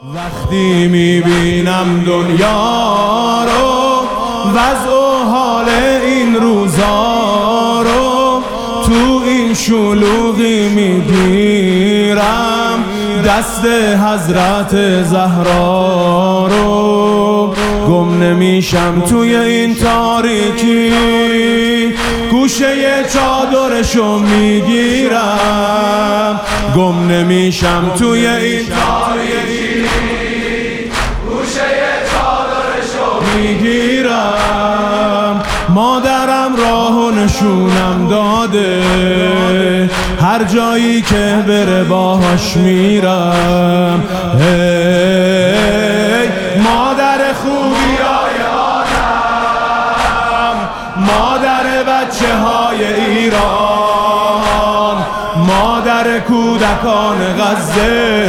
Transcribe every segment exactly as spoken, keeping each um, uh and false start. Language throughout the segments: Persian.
وقتی میبینم دنیا رو، وضع و حال این روزا رو، تو این شلوغی میگیرم دست حضرت زهرا رو. گم نمیشم توی این تاریکی، گوشه چادرشو میگیرم. گم نمیشم توی این تاریکی، گوشه چادرشو میگیرم. مادرم راه و نشونم داده، هر جایی که بره باهاش میرم. هی مادر خوبی های آدم، مادر بچه های ایران، مادر کودکان غزه،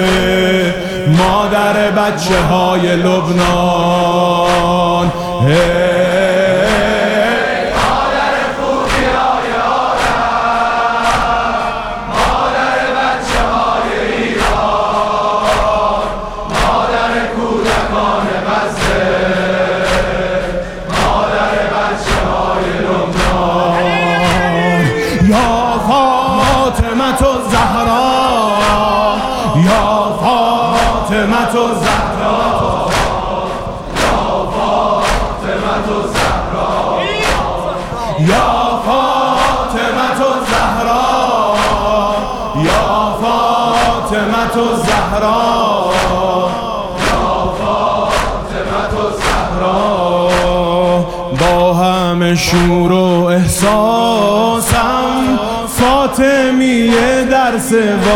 مادر بچه های لبنان. فاطمة الزهراء، يا فاطمة الزهراء، يا فاطمة الزهراء، يا فاطمة الزهراء، يا فاطمة الزهراء. با همه شور و احساسم فاطمیه درس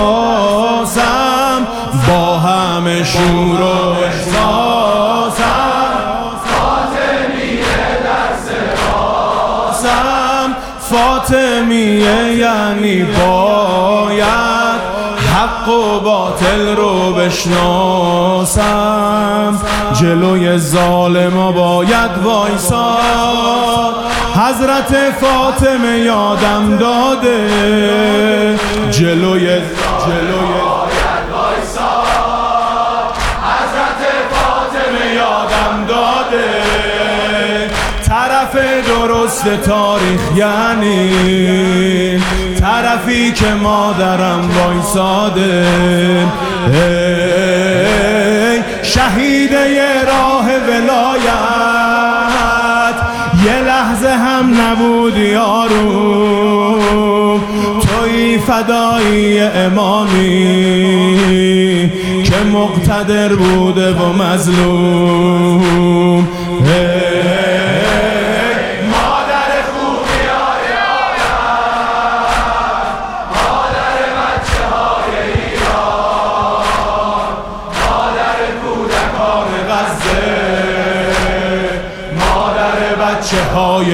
واسم، با همه شور و احساسم فاطمیه درس واسم. فاطمیه یعنی باید حق و باطل رو بشناسم، جلوی ظالما باید وایساد. حضرت فاطمه یادم داده، جلوی جلوی باید وایساد. حضرت فاطمه یادم داده، طرف درست تاریخ یعنی طرفی که مادرم وایساده. شهیده راه ولایت، یه لحظه هم نبود یارو. توی فدایی امامی که مقتدر بوده و مظلوم. بچه های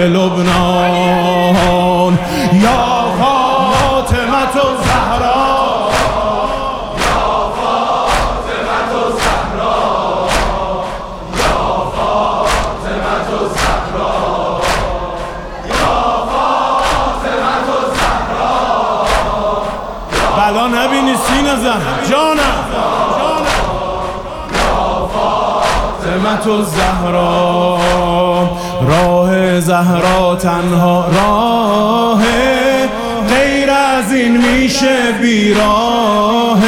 لبنان، یا فاطمة الزهراء، یا فاطمة الزهراء، یا فاطمة الزهراء، یا فاطمة الزهراء. بلا نبینی سینه زن جانم، فاطمة الزهراء. راه زهرا تنها راه، غیر از این میشه بیراه.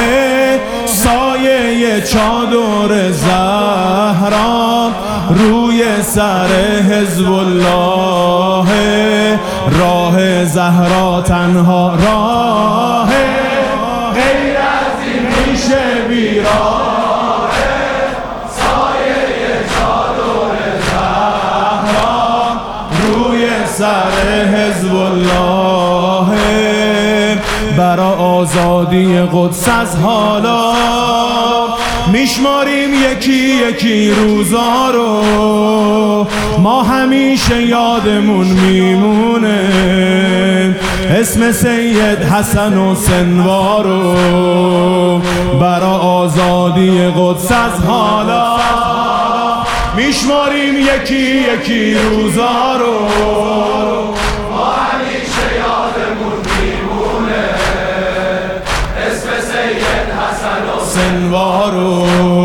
سایه چادر زهرا روی سر حزب الله. راه زهرا تنها راه، غیر از این میشه بیراه. سر حزب الله برا آزادی قدس از حالا میشماریم یکی یکی روزا رو. ما همیشه یادمون میمونه اسم سید حسن و سنوار رو. برا آزادی قدس از حالا میشماریم یکی یکی روزا رو. ما همیشه یادمون میمونه اسم سید حسن و سنوار. انوارو.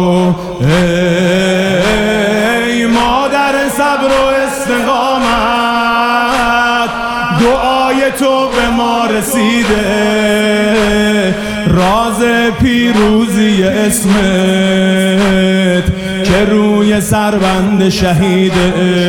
ای مادر صبر و استقامت، دعای تو به ما رسیده، راز پیروزی اسمت که روی سربند شهیده.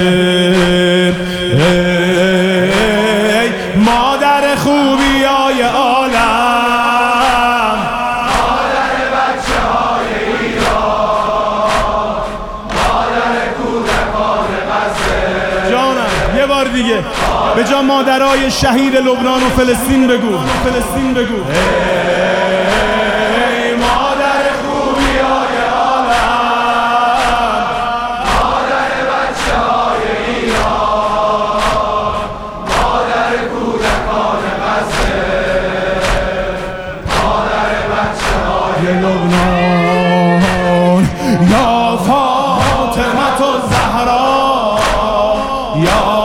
ای مادر خوبیای عالم، مادر بچه های ایران، مادر کودکان غزه. جانم یه بار دیگه به جا مادرای شهید لبنان و فلسطین بگو، فلسطین بگو. ای مادر خوبیای عالم، مادر بچه های ایران، مادر کودکان غزه، مادر بچه های لبنان. یا فاطمه الزهرا، یا